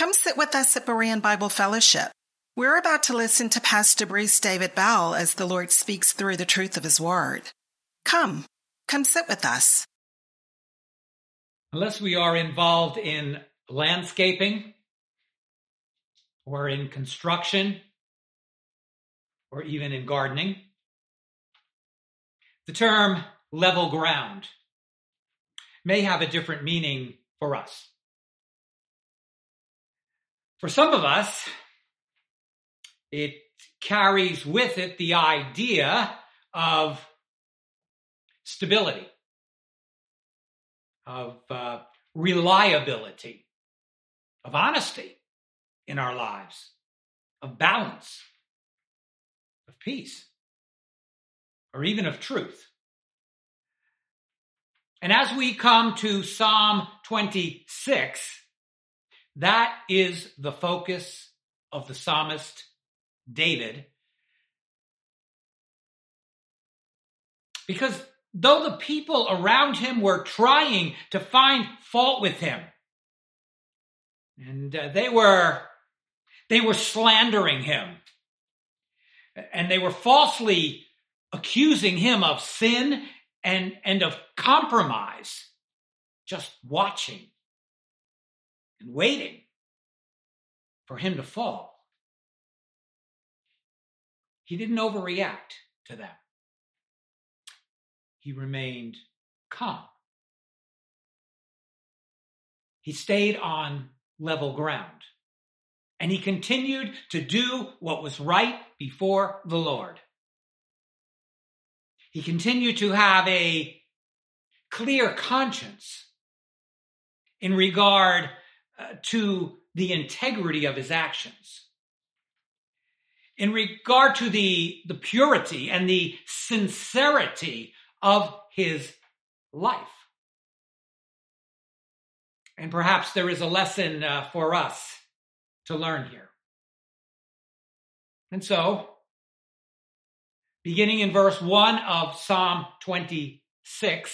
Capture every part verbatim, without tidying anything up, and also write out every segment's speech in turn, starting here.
Come sit with us at Berean Bible Fellowship. We're about to listen to Pastor Bruce David Bell as the Lord speaks through the truth of his word. Come, come sit with us. Unless we are involved in landscaping or in construction or even in gardening, the term level ground may have a different meaning for us. For some of us, it carries with it the idea of stability, of uh, reliability, of honesty in our lives, of balance, of peace, or even of truth. And as we come to Psalm twenty-six, that is the focus of the psalmist David. Because though the people around him were trying to find fault with him, and uh, they were they were slandering him, and they were falsely accusing him of sin and, and of compromise, just watching and waiting for him to fall, he didn't overreact to them. He remained calm. He stayed on level ground, and he continued to do what was right before the Lord. He continued to have a clear conscience in regard uh, to the integrity of his actions, in regard to the, the purity and the sincerity of his life. And perhaps there is a lesson uh, for us to learn here. And so, beginning in verse one of Psalm twenty-six,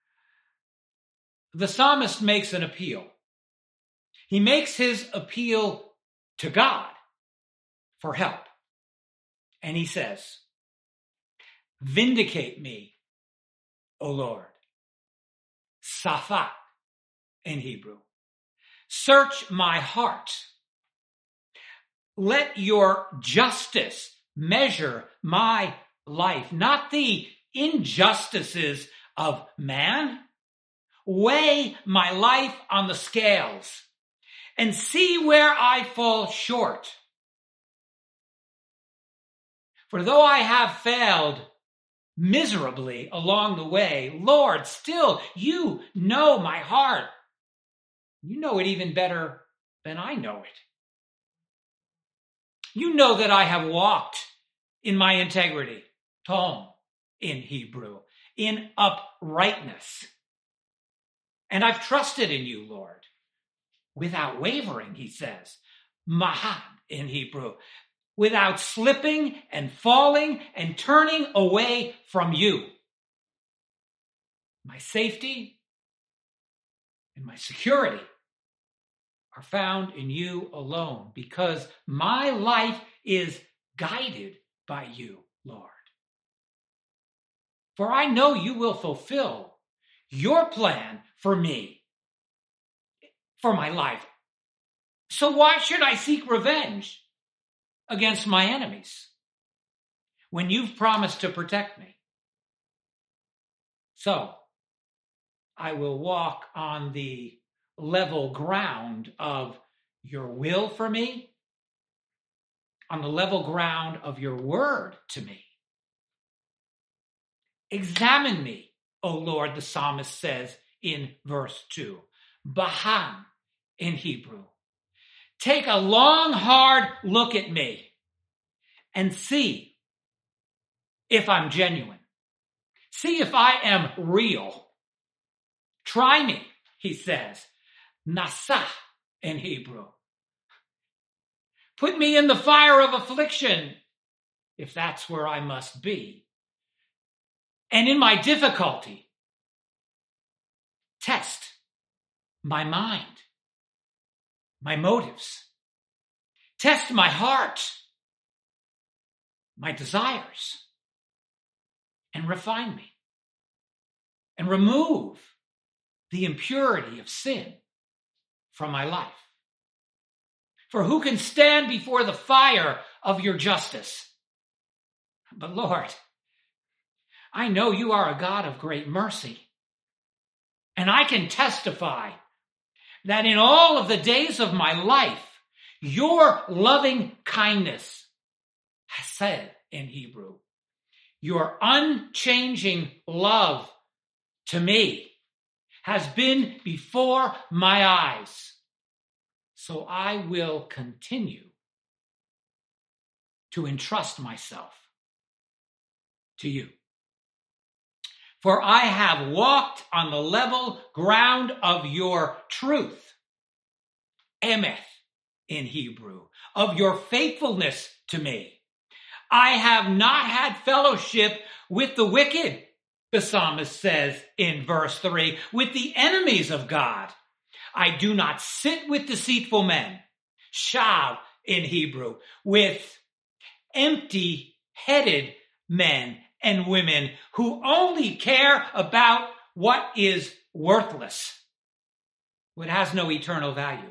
the psalmist makes an appeal. He makes his appeal to God for help. And he says, "Vindicate me, O Lord." Saphat in Hebrew. "Search my heart. Let your justice measure my life, not the injustices of man. Weigh my life on the scales and see where I fall short. For though I have failed miserably along the way, Lord, still you know my heart. You know it even better than I know it. You know that I have walked in my integrity, tom in Hebrew, in uprightness. And I've trusted in you, Lord, without wavering," he says, mahad in Hebrew, without slipping and falling and turning away from you. My safety and my security are found in you alone, because my life is guided by you, Lord. For I know you will fulfill your plan for me, for my life. So why should I seek revenge against my enemies when you've promised to protect me? So I will walk on the level ground of your will for me, on the level ground of your word to me. Examine me, O Lord, the psalmist says in verse two. Bahan in Hebrew. Take a long, hard look at me and see if I'm genuine. See if I am real. Try me, he says. Nasa in Hebrew. Put me in the fire of affliction, if that's where I must be. And in my difficulty, test my mind. my motives. Test my heart, my desires, and refine me. And remove the impurity of sin from my life. For who can stand before the fire of your justice? But Lord, I know you are a God of great mercy. And I can testify that in all of the days of my life, your loving kindness, hesed in Hebrew, your unchanging love to me has been before my eyes. So I will continue to entrust myself to you. For I have walked on the level ground of your truth, emeth in Hebrew, of your faithfulness to me. I have not had fellowship with the wicked, the psalmist says in verse three, with the enemies of God. I do not sit with deceitful men, shav in Hebrew, with empty-headed men and women who only care about what is worthless, what has no eternal value.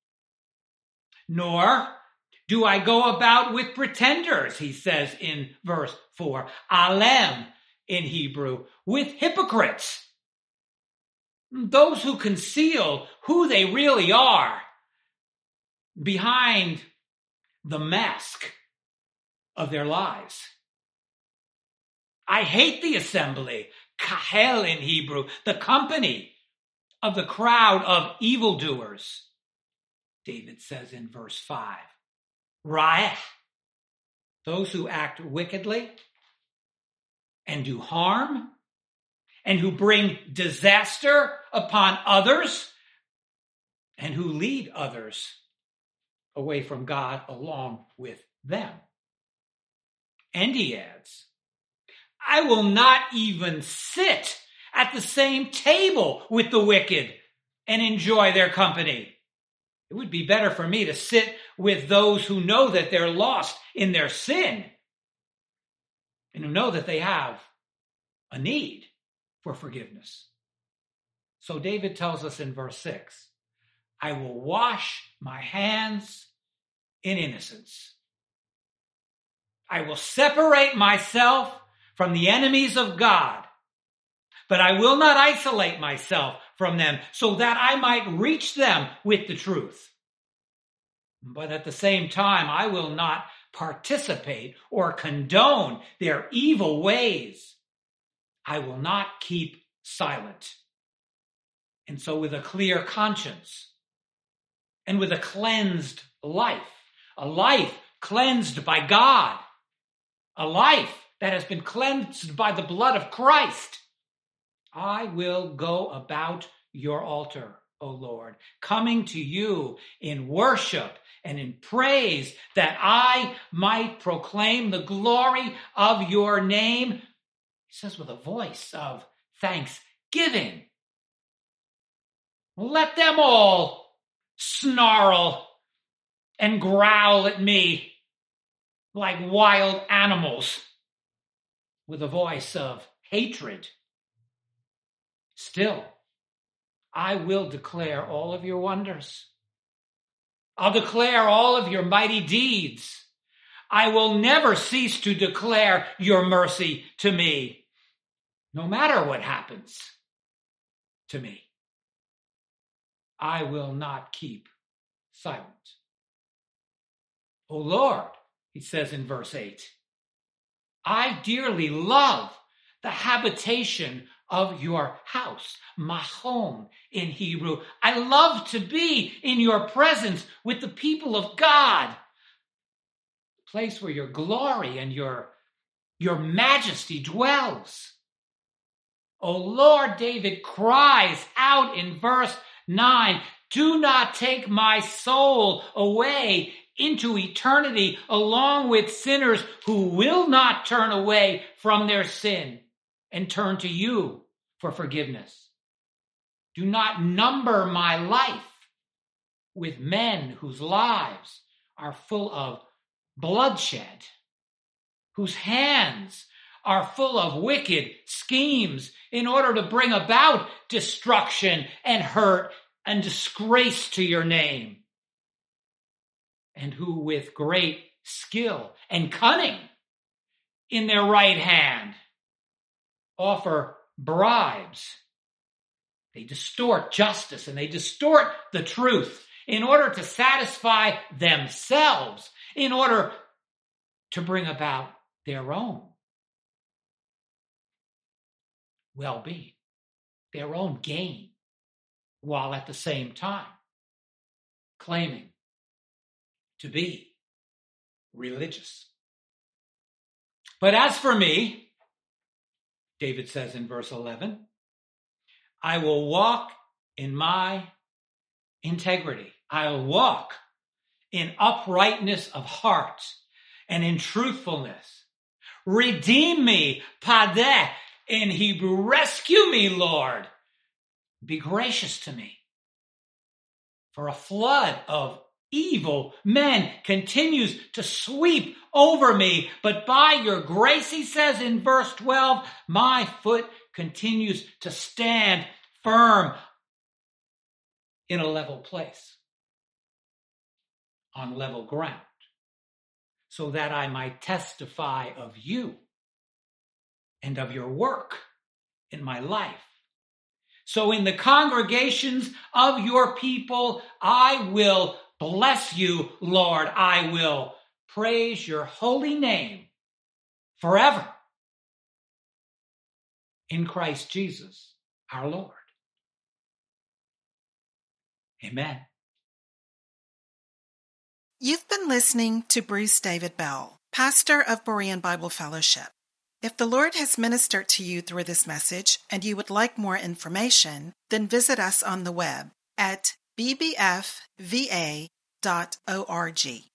Nor do I go about with pretenders, he says in verse four, alem in Hebrew, with hypocrites, those who conceal who they really are behind the mask of their lies. I hate the assembly, kahel in Hebrew, the company of the crowd of evildoers. David says in verse five, Ra'eh, those who act wickedly and do harm and who bring disaster upon others and who lead others away from God along with them. And he adds, I will not even sit at the same table with the wicked and enjoy their company. It would be better for me to sit with those who know that they're lost in their sin and who know that they have a need for forgiveness. So David tells us in verse six, I will wash my hands in innocence. I will separate myself from the enemies of God, but I will not isolate myself from them so that I might reach them with the truth. But at the same time, I will not participate or condone their evil ways. I will not keep silent. And so with a clear conscience and with a cleansed life, a life cleansed by God, a life that has been cleansed by the blood of Christ, I will go about your altar, O Lord, coming to you in worship and in praise, that I might proclaim the glory of your name. He says with a voice of thanksgiving. Let them all snarl and growl at me like wild animals with a voice of hatred. Still, I will declare all of your wonders. I'll declare all of your mighty deeds. I will never cease to declare your mercy to me, no matter what happens to me. I will not keep silent. O Lord, he says in verse eight, I dearly love the habitation of your house, mahom in Hebrew. I love to be in your presence with the people of God, the place where your glory and your, your majesty dwells. O Lord, David cries out in verse nine, do not take my soul away into eternity along with sinners who will not turn away from their sin and turn to you for forgiveness. Do not number my life with men whose lives are full of bloodshed, whose hands are full of wicked schemes in order to bring about destruction and hurt and disgrace to your name, and who with great skill and cunning in their right hand offer bribes. They distort justice and they distort the truth in order to satisfy themselves, in order to bring about their own well-being, their own gain, while at the same time claiming to be religious. But as for me, David says in verse eleven, I will walk in my integrity. I'll walk in uprightness of heart and in truthfulness. Redeem me, padeh, in Hebrew. Rescue me, Lord. Be gracious to me. For a flood of evil men continues to sweep over me, but by your grace, he says in verse twelve, my foot continues to stand firm in a level place, on level ground, so that I might testify of you and of your work in my life. So in the congregations of your people, I will bless you, Lord. I will praise your holy name forever. In Christ Jesus, our Lord. Amen. You've been listening to Bruce David Bell, pastor of Berean Bible Fellowship. If the Lord has ministered to you through this message and you would like more information, then visit us on the web at b b f v a dot org.